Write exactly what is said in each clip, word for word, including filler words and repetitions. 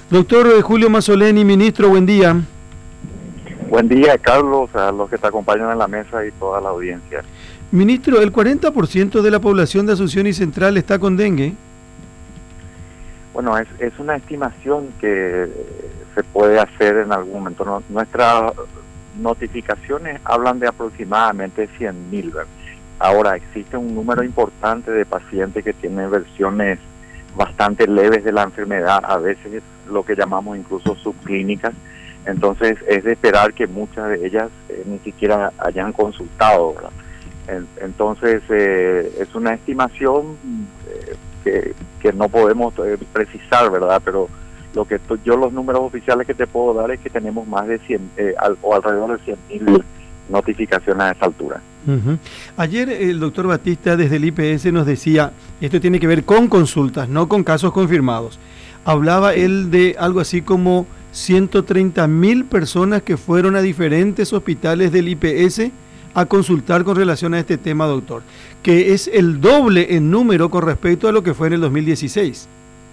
Doctor Julio Mazzoleni, ministro, buen día. Buen día, Carlos, a los que te acompañan en la mesa y toda la audiencia. Ministro, ¿el cuarenta por ciento de la población de Asunción y Central está con dengue? Bueno, es, es una estimación que se puede hacer en algún momento. No, nuestras notificaciones hablan de aproximadamente cien mil. Ahora, existe un número importante de pacientes que tienen versiones bastante leves de la enfermedad, a veces lo que llamamos incluso subclínicas. Entonces es de esperar que muchas de ellas eh, ni siquiera hayan consultado, ¿verdad? En, entonces eh, es una estimación eh, que, que no podemos eh, precisar, ¿verdad? Pero lo que yo los números oficiales que te puedo dar es que tenemos más de cien eh, al, o alrededor de cien mil notificaciones a esta altura. Uh-huh. Ayer el doctor Batista desde el I P S nos decía, esto tiene que ver con consultas, no con casos confirmados. Hablaba sí. él de algo así como ciento treinta mil personas que fueron a diferentes hospitales del I P S a consultar con relación a este tema, doctor, que es el doble en número con respecto a lo que fue en el dos mil dieciséis.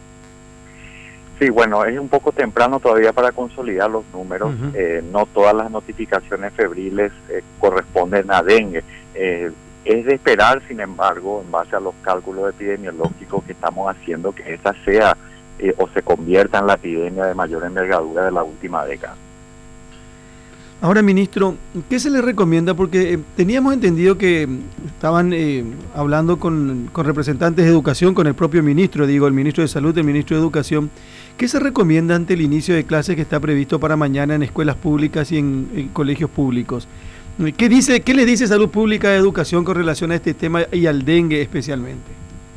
Sí, bueno, es un poco temprano todavía para consolidar los números. Uh-huh. eh, no todas las notificaciones febriles eh, corresponden a dengue. Eh, es de esperar, sin embargo, en base a los cálculos epidemiológicos que estamos haciendo, que esta sea eh, o se convierta en la epidemia de mayor envergadura de la última década. Ahora, ministro, ¿qué se le recomienda? Porque eh, teníamos entendido que estaban eh, hablando con, con representantes de educación, con el propio ministro, digo, el ministro de Salud, el ministro de Educación. ¿Qué se recomienda ante el inicio de clases que está previsto para mañana en escuelas públicas y en, en colegios públicos? ¿Qué dice, qué le dice Salud Pública de Educación con relación a este tema y al dengue especialmente?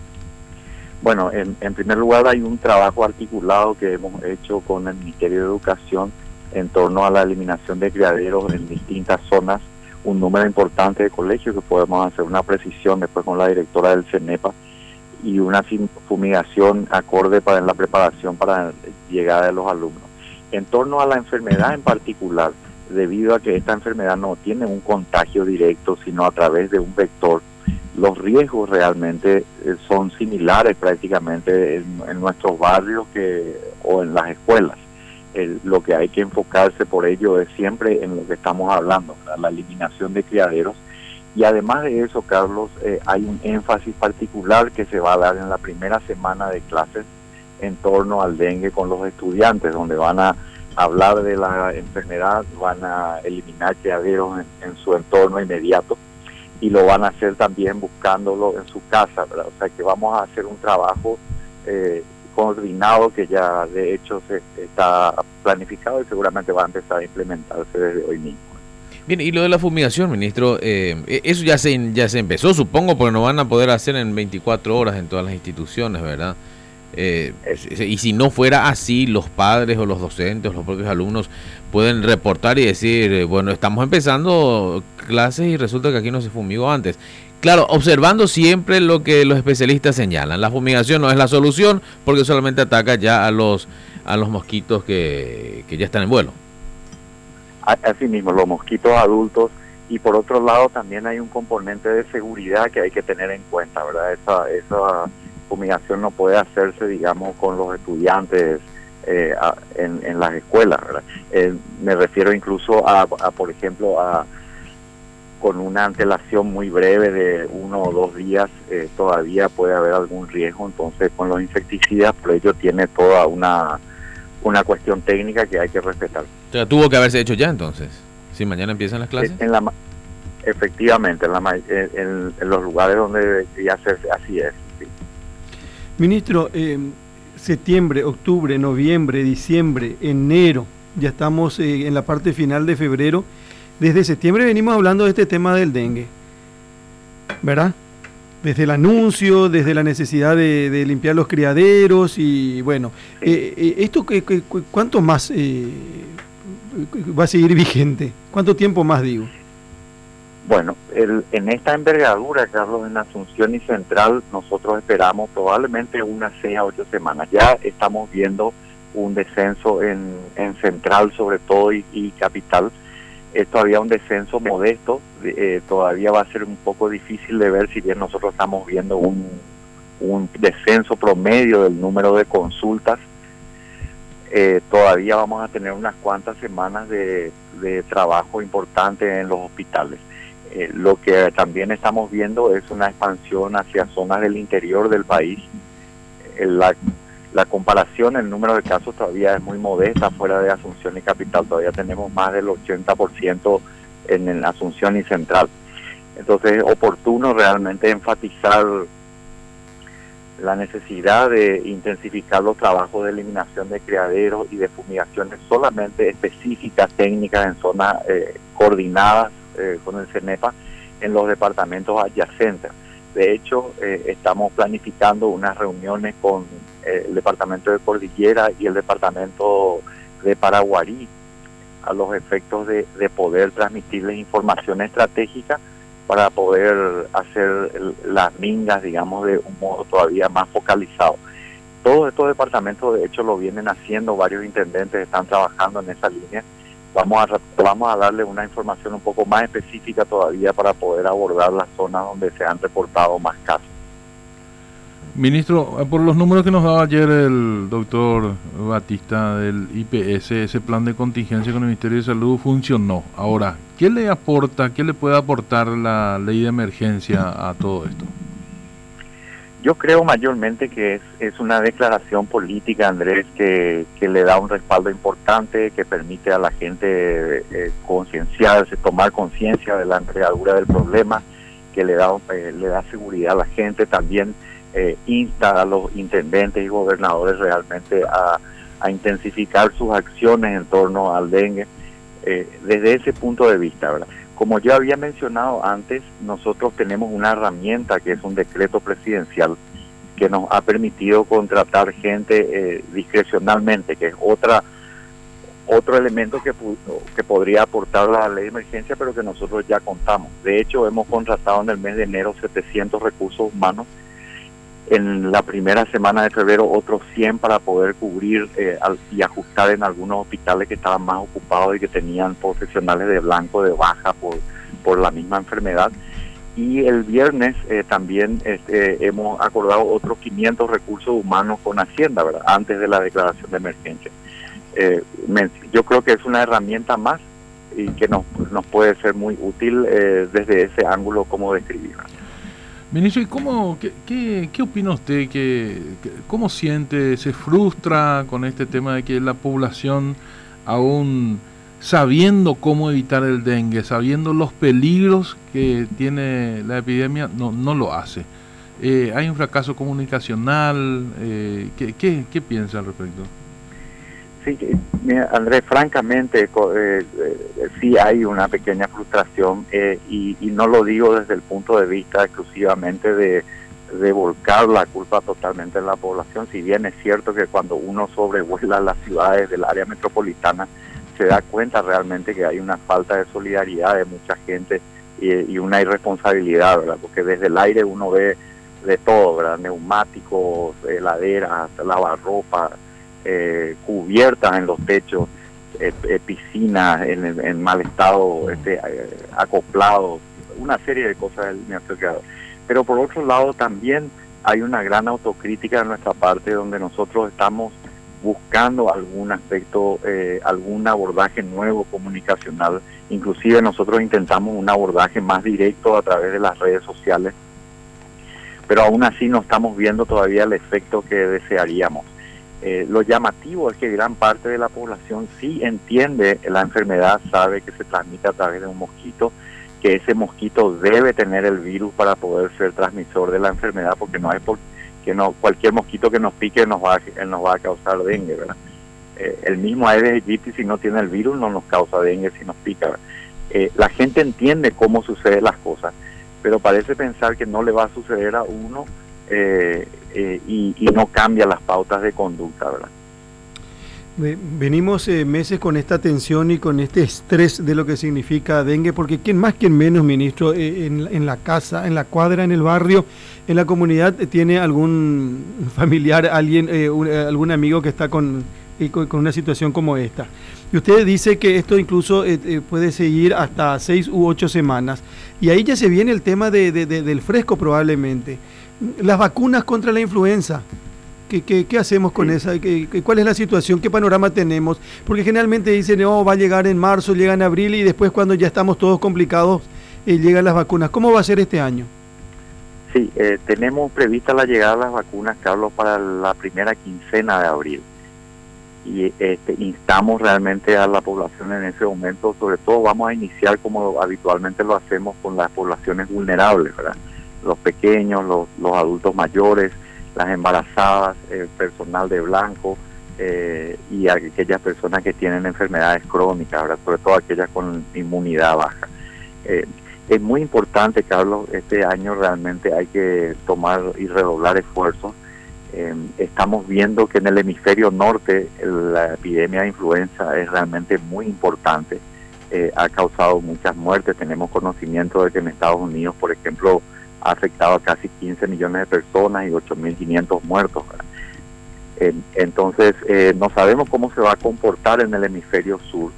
Bueno, en, en primer lugar hay un trabajo articulado que hemos hecho con el Ministerio de Educación en torno a la eliminación de criaderos en distintas zonas, un número importante de colegios que podemos hacer una precisión después con la directora del CENEPA y una fumigación acorde para la preparación para la llegada de los alumnos. En torno a la enfermedad en particular, debido a que esta enfermedad no tiene un contagio directo, sino a través de un vector, los riesgos realmente son similares prácticamente en, en nuestros barrios que, o en las escuelas. El, lo que hay que enfocarse por ello es siempre en lo que estamos hablando, ¿verdad? La eliminación de criaderos. Y además de eso, Carlos, eh, hay un énfasis particular que se va a dar en la primera semana de clases en torno al dengue con los estudiantes, donde van a hablar de la enfermedad, van a eliminar criaderos en, en su entorno inmediato y lo van a hacer también buscándolo en su casa, ¿verdad? O sea que vamos a hacer un trabajo eh, coordinado que ya de hecho se está planificado y seguramente va a empezar a implementarse desde hoy mismo. Bien, y lo de la fumigación, ministro, eh, eso ya se ya se empezó, supongo, porque no van a poder hacer en veinticuatro horas en todas las instituciones, ¿verdad? Eh, y si no fuera así, los padres o los docentes, los propios alumnos pueden reportar y decir, bueno, estamos empezando clases y resulta que aquí no se fumigó antes. Claro, observando siempre lo que los especialistas señalan. La fumigación no es la solución porque solamente ataca ya a los a los mosquitos que, que ya están en vuelo. Así mismo, los mosquitos adultos, y por otro lado también hay un componente de seguridad que hay que tener en cuenta, ¿verdad? Esa, esa fumigación no puede hacerse, digamos, con los estudiantes eh, a, en, en las escuelas, ¿verdad? Eh, me refiero incluso a, a, por ejemplo, a con una antelación muy breve de uno o dos días, eh, todavía puede haber algún riesgo. Entonces con los insecticidas, por ello tiene toda una una cuestión técnica que hay que respetar. O sea, tuvo que haberse hecho ya entonces, si mañana empiezan las clases. En la, efectivamente, en, la, en, en los lugares donde debería hacerse, así es. Sí. Ministro, eh, septiembre, octubre, noviembre, diciembre, enero, ya estamos eh, en la parte final de febrero. Desde septiembre venimos hablando de este tema del dengue, ¿verdad? Desde el anuncio, desde la necesidad de, de limpiar los criaderos y bueno, sí. eh, eh, ¿esto qué, qué, cuánto más eh, va a seguir vigente? ¿Cuánto tiempo más, digo? Bueno, el, en esta envergadura, Carlos, en Asunción y Central, nosotros esperamos probablemente unas seis a ocho semanas. Ya estamos viendo un descenso en, en Central sobre todo y, y Capital. Es todavía un descenso modesto, eh, todavía va a ser un poco difícil de ver, si bien nosotros estamos viendo un, un descenso promedio del número de consultas. eh, todavía vamos a tener unas cuantas semanas de, de trabajo importante en los hospitales. Eh, lo que también estamos viendo es una expansión hacia zonas del interior del país. Eh, la, la comparación, el número de casos todavía es muy modesta fuera de Asunción y Capital. Todavía tenemos más del ochenta por ciento en, en Asunción y Central. Entonces es oportuno realmente enfatizar la necesidad de intensificar los trabajos de eliminación de criaderos y de fumigaciones solamente específicas, técnicas, en zonas eh, coordinadas eh, con el CENEPA en los departamentos adyacentes. De hecho, eh, estamos planificando unas reuniones con eh, el departamento de Cordillera y el departamento de Paraguarí a los efectos de, de poder transmitirles información estratégica para poder hacer el, las mingas, digamos, de un modo todavía más focalizado. Todos estos departamentos, de hecho, lo vienen haciendo, varios intendentes están trabajando en esa línea. Vamos a, vamos a darle una información un poco más específica todavía para poder abordar las zonas donde se han reportado más casos. Ministro, por los números que nos daba ayer el doctor Batista del I P S, ese plan de contingencia con el Ministerio de Salud funcionó. Ahora, ¿qué le aporta, qué le puede aportar la ley de emergencia a todo esto? Yo creo mayormente que es, es una declaración política, Andrés, que, que le da un respaldo importante, que permite a la gente eh, concienciarse, tomar conciencia de la envergadura del problema, que le da, eh, le da seguridad a la gente, también eh, insta a los intendentes y gobernadores realmente a, a intensificar sus acciones en torno al dengue, eh, desde ese punto de vista, ¿verdad? Como yo había mencionado antes, nosotros tenemos una herramienta que es un decreto presidencial que nos ha permitido contratar gente eh, discrecionalmente, que es otra otro elemento que, que podría aportar la ley de emergencia, pero que nosotros ya contamos. De hecho, hemos contratado en el mes de enero setecientos recursos humanos, en la primera semana de febrero otros cien para poder cubrir eh, al, y ajustar en algunos hospitales que estaban más ocupados y que tenían profesionales de blanco de baja por, por la misma enfermedad. Y el viernes eh, también este, hemos acordado otros quinientos recursos humanos con Hacienda, ¿verdad?, antes de la declaración de emergencia. Eh, yo creo que es una herramienta más y que nos, nos puede ser muy útil eh, desde ese ángulo como describir. Ministro, ¿y cómo, qué, qué, qué opina usted? ¿Qué, qué, ¿Cómo siente? ¿Se frustra con este tema de que la población, aún sabiendo cómo evitar el dengue, sabiendo los peligros que tiene la epidemia, no, no lo hace? Eh, ¿Hay un fracaso comunicacional? Eh, ¿qué, qué, ¿Qué piensa al respecto? Sí, mira, Andrés, francamente, eh, eh, sí hay una pequeña frustración eh, y, y no lo digo desde el punto de vista exclusivamente de, de volcar la culpa totalmente en la población, si bien es cierto que cuando uno sobrevuela las ciudades del área metropolitana se da cuenta realmente que hay una falta de solidaridad de mucha gente y, y una irresponsabilidad, ¿verdad? Porque desde el aire uno ve de todo, ¿verdad? Neumáticos, heladeras, lavarropa, Eh, cubiertas en los techos, eh, eh, piscinas en, en mal estado, este, eh, acoplados, una serie de cosas del creador. Pero por otro lado también hay una gran autocrítica de nuestra parte donde nosotros estamos buscando algún aspecto, eh, algún abordaje nuevo comunicacional. Inclusive nosotros intentamos un abordaje más directo a través de las redes sociales, pero aún así no estamos viendo todavía el efecto que desearíamos. Eh, lo llamativo es que gran parte de la población sí entiende la enfermedad, sabe que se transmite a través de un mosquito, que ese mosquito debe tener el virus para poder ser transmisor de la enfermedad, porque no hay por, que no cualquier mosquito que nos pique nos va a, nos va a causar dengue, ¿verdad? Eh, el mismo Aedes aegypti, si no tiene el virus, no nos causa dengue si nos pica. Eh, la gente entiende cómo suceden las cosas, pero parece pensar que no le va a suceder a uno eh, eh, y, y no cambia las pautas de conducta, ¿verdad? Venimos eh, meses con esta tensión y con este estrés de lo que significa dengue, porque quién más, quién menos, ministro, eh, en, en la casa, en la cuadra, en el barrio, en la comunidad, eh, tiene algún familiar, alguien, eh, un, eh, algún amigo que está con, eh, con, con una situación como esta. Y usted dice que esto incluso eh, eh, puede seguir hasta seis u ocho semanas. Y ahí ya se viene el tema de, de, de, del fresco probablemente. Las vacunas contra la influenza. ¿Qué, qué, qué hacemos con sí. esa? ¿Qué, qué, ¿Cuál es la situación? ¿Qué panorama tenemos? Porque generalmente dicen, no, va a llegar en marzo, llega en abril y después cuando ya estamos todos complicados, eh, llegan las vacunas. ¿Cómo va a ser este año? Sí, eh, tenemos prevista la llegada de las vacunas, Carlos, para la primera quincena de abril. Y este, instamos realmente a la población en ese momento, sobre todo vamos a iniciar como habitualmente lo hacemos con las poblaciones vulnerables, ¿verdad? Los pequeños, los, los adultos mayores, las embarazadas, el personal de blanco eh, y aquellas personas que tienen enfermedades crónicas, ¿verdad? Sobre todo aquellas con inmunidad baja. Eh, es muy importante, Carlos, este año realmente hay que tomar y redoblar esfuerzos. Eh, estamos viendo que en el hemisferio norte la epidemia de influenza es realmente muy importante, eh, ha causado muchas muertes. Tenemos conocimiento de que en Estados Unidos, por ejemplo, ha afectado a casi quince millones de personas y ocho mil quinientos muertos. Eh, entonces, eh, no sabemos cómo se va a comportar en el hemisferio sur,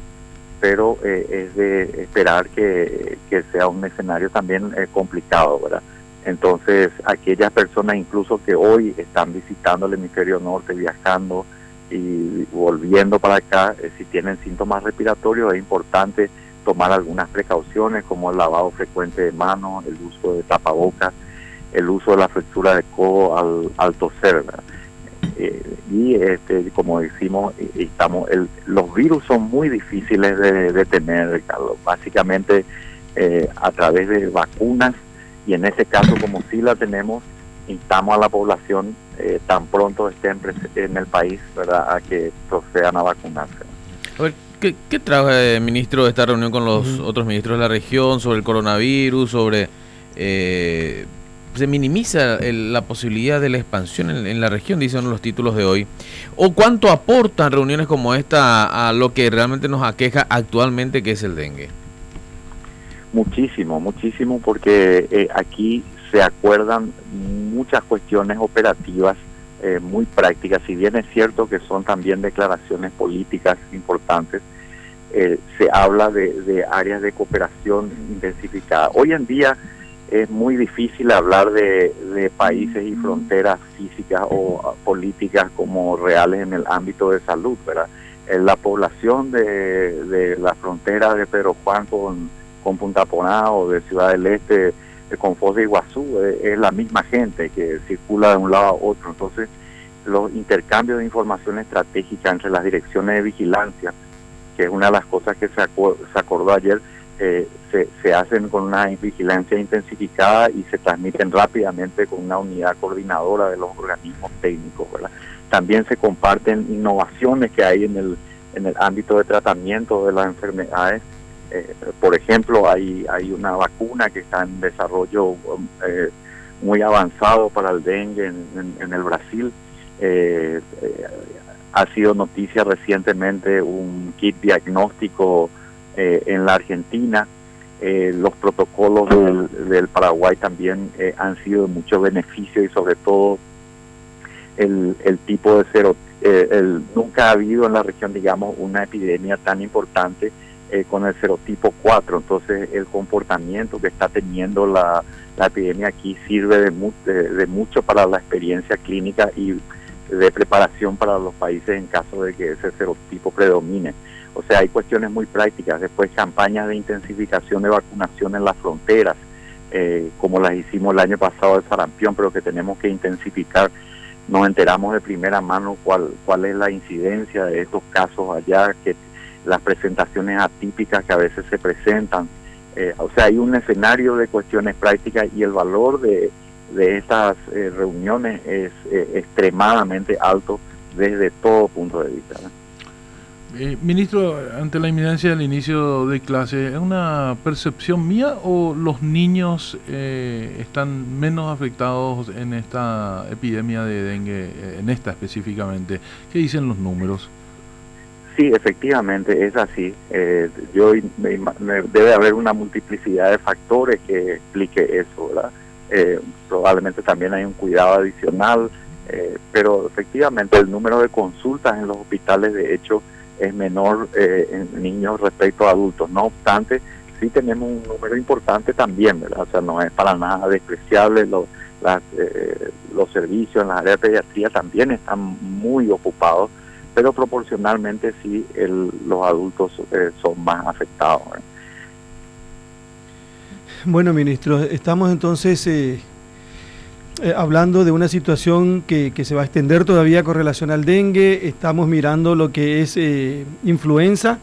pero eh, es de esperar que, que sea un escenario también eh, complicado, ¿verdad? Entonces, aquellas personas incluso que hoy están visitando el hemisferio norte, viajando y volviendo para acá, eh, si tienen síntomas respiratorios, es importante tomar algunas precauciones como el lavado frecuente de manos, el uso de tapabocas, el uso de la flexura de codo al, al toser, ¿verdad? Eh, y este, como decimos, estamos, el, los virus son muy difíciles de detener, Carlos. Básicamente eh, a través de vacunas, y en ese caso, como sí la tenemos, instamos a la población eh, tan pronto estén en el país, ¿verdad?, a que procedan a vacunarse. A ver, ¿qué, qué trajo, eh, ministro, esta reunión con los uh-huh. otros ministros de la región sobre el coronavirus, sobre... Eh, se minimiza el, la posibilidad de la expansión en, en la región, dicen los títulos de hoy? ¿O cuánto aportan reuniones como esta a, a lo que realmente nos aqueja actualmente, que es el dengue? Muchísimo, muchísimo, porque eh, aquí se acuerdan muchas cuestiones operativas eh, muy prácticas. Si bien es cierto que son también declaraciones políticas importantes, eh, se habla de, de áreas de cooperación intensificada. Hoy en día es muy difícil hablar de, de países y fronteras físicas o políticas como reales en el ámbito de salud, ¿verdad? En la población de, de la frontera de Pedro Juan con, con Punta Poná o de Ciudad del Este con Foz de Iguazú es, es la misma gente que circula de un lado a otro. Entonces, los intercambios de información estratégica entre las direcciones de vigilancia, que es una de las cosas que se, acu- se acordó ayer, Eh, se, se hacen con una vigilancia intensificada y se transmiten rápidamente con una unidad coordinadora de los organismos técnicos, ¿verdad? También se comparten innovaciones que hay en el en el ámbito de tratamiento de las enfermedades. Eh, por ejemplo, hay hay una vacuna que está en desarrollo eh, muy avanzado para el dengue en, en, en el Brasil. Eh, eh, ha sido noticia recientemente un kit diagnóstico Eh, en la Argentina. Eh, los protocolos del, del Paraguay también eh, han sido de mucho beneficio, y sobre todo el, el tipo de cero, eh, el, nunca ha habido en la región, digamos, una epidemia tan importante eh, con el serotipo cuatro. Entonces el comportamiento que está teniendo la, la epidemia aquí sirve de, mu de, de mucho para la experiencia clínica y de preparación para los países en caso de que ese serotipo predomine. O sea, hay cuestiones muy prácticas. Después, campañas de intensificación de vacunación en las fronteras, eh, como las hicimos el año pasado de sarampión, pero que tenemos que intensificar. Nos enteramos de primera mano cuál, cuál es la incidencia de estos casos allá, que las presentaciones atípicas que a veces se presentan. Eh, o sea, hay un escenario de cuestiones prácticas, y el valor de, de estas eh, reuniones es eh, extremadamente alto desde todo punto de vista, ¿no? Eh, ministro, ante la inminencia del inicio de clase, ¿es una percepción mía o los niños eh, están menos afectados en esta epidemia de dengue, en esta específicamente? ¿Qué dicen los números? Sí, efectivamente, es así. Eh, yo me, me, debe haber una multiplicidad de factores que explique eso, ¿verdad? Eh, probablemente también hay un cuidado adicional, eh, pero efectivamente el número de consultas en los hospitales, de hecho, es menor eh, en niños respecto a adultos. No obstante, sí tenemos un número importante también, ¿verdad? O sea, no es para nada despreciable lo, las, eh, los servicios en las áreas de pediatría también están muy ocupados, pero proporcionalmente sí el, los adultos eh, son más afectados. ¿eh? Bueno, ministro, estamos entonces eh, eh, hablando de una situación que, que se va a extender todavía con relación al dengue. Estamos mirando lo que es eh, influenza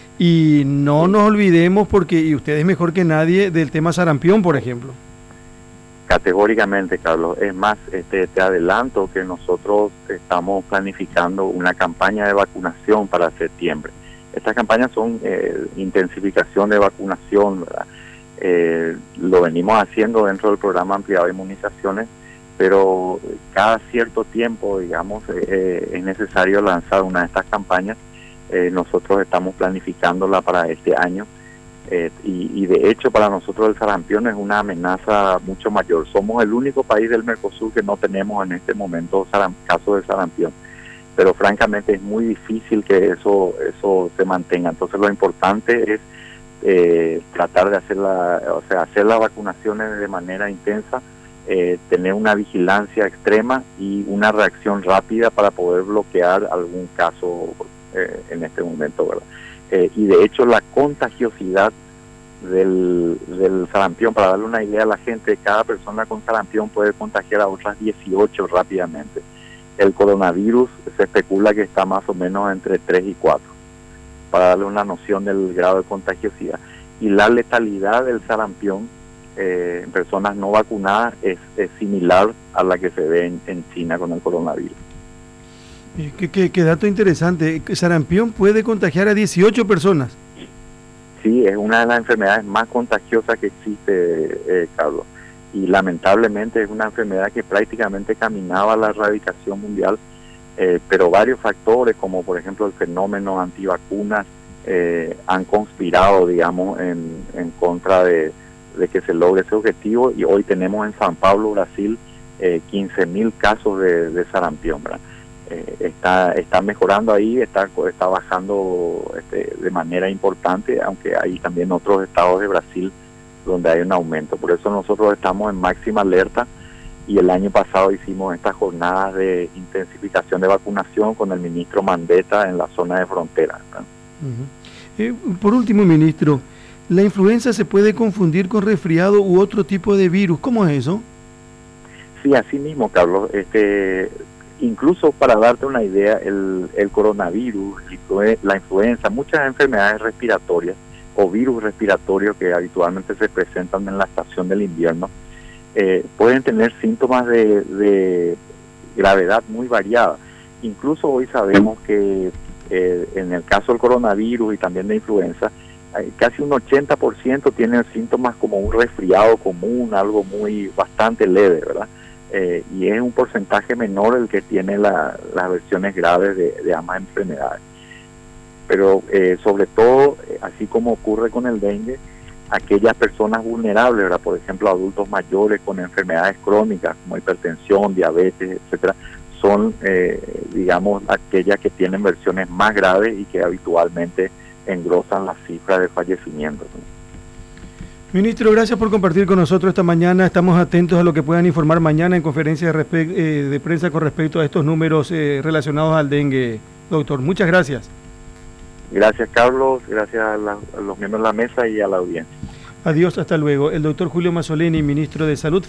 y no nos olvidemos, porque y usted es mejor que nadie, del tema sarampión, por ejemplo. Categóricamente, Carlos. Es más, este, te adelanto que nosotros estamos planificando una campaña de vacunación para septiembre. Estas campañas son eh, intensificación de vacunación, ¿verdad? Eh, lo venimos haciendo dentro del programa ampliado de inmunizaciones, pero cada cierto tiempo, digamos, eh, es necesario lanzar una de estas campañas. Eh, nosotros estamos planificándola para este año. Eh, y, y de hecho para nosotros el sarampión es una amenaza mucho mayor. Somos el único país del Mercosur que no tenemos en este momento saram, casos de sarampión, pero francamente es muy difícil que eso eso se mantenga. Entonces lo importante es eh, tratar de hacer la, o sea, hacer las vacunaciones de manera intensa, eh, tener una vigilancia extrema y una reacción rápida para poder bloquear algún caso eh, en este momento, ¿verdad? Eh, y de hecho la contagiosidad del, del sarampión, para darle una idea a la gente, cada persona con sarampión puede contagiar a otras dieciocho rápidamente. El coronavirus se especula que está más o menos entre tres y cuatro, para darle una noción del grado de contagiosidad. Y la letalidad del sarampión eh, en personas no vacunadas es, es similar a la que se ve en, en China con el coronavirus. ¿Qué, qué, qué dato interesante? ¿Sarampión puede contagiar a dieciocho personas? Sí, es una de las enfermedades más contagiosas que existe, eh, Carlos. Y lamentablemente es una enfermedad que prácticamente caminaba a la erradicación mundial, eh, pero varios factores, como por ejemplo el fenómeno antivacunas, eh, han conspirado, digamos, en, en contra de, de que se logre ese objetivo. Y hoy tenemos en San Pablo, Brasil, eh, quince mil casos de, de sarampión, ¿verdad? Eh, está está mejorando ahí, está está bajando este, de manera importante, aunque hay también otros estados de Brasil donde hay un aumento. Por eso nosotros estamos en máxima alerta, y el año pasado hicimos estas jornadas de intensificación de vacunación con el ministro Mandetta en la zona de frontera, ¿no? Uh-huh. Eh, por último, ministro, ¿la influenza se puede confundir con resfriado u otro tipo de virus? ¿Cómo es eso? Sí, así mismo, Carlos. Este, incluso para darte una idea, el, el coronavirus, la influenza, muchas enfermedades respiratorias o virus respiratorios que habitualmente se presentan en la estación del invierno, eh, pueden tener síntomas de, de gravedad muy variada. Incluso hoy sabemos que eh, en el caso del coronavirus y también de influenza, eh, casi un ochenta por ciento tienen síntomas como un resfriado común, algo muy bastante leve, ¿verdad? Eh, y es un porcentaje menor el que tiene la, las versiones graves de, de ambas enfermedades. Pero eh, sobre todo, eh, así como ocurre con el dengue, aquellas personas vulnerables, ¿verdad? Por ejemplo, adultos mayores con enfermedades crónicas como hipertensión, diabetes, etcétera, son, eh, digamos, aquellas que tienen versiones más graves y que habitualmente engrosan las cifras de fallecimientos, ¿no? Ministro, gracias por compartir con nosotros esta mañana. Estamos atentos a lo que puedan informar mañana en conferencia de, eh, de prensa con respecto a estos números eh, relacionados al dengue, doctor. Muchas gracias. Gracias, Carlos. Gracias a, la, a los miembros de la mesa y a la audiencia. Adiós, hasta luego. El doctor Julio Mazzoleni, ministro de Salud.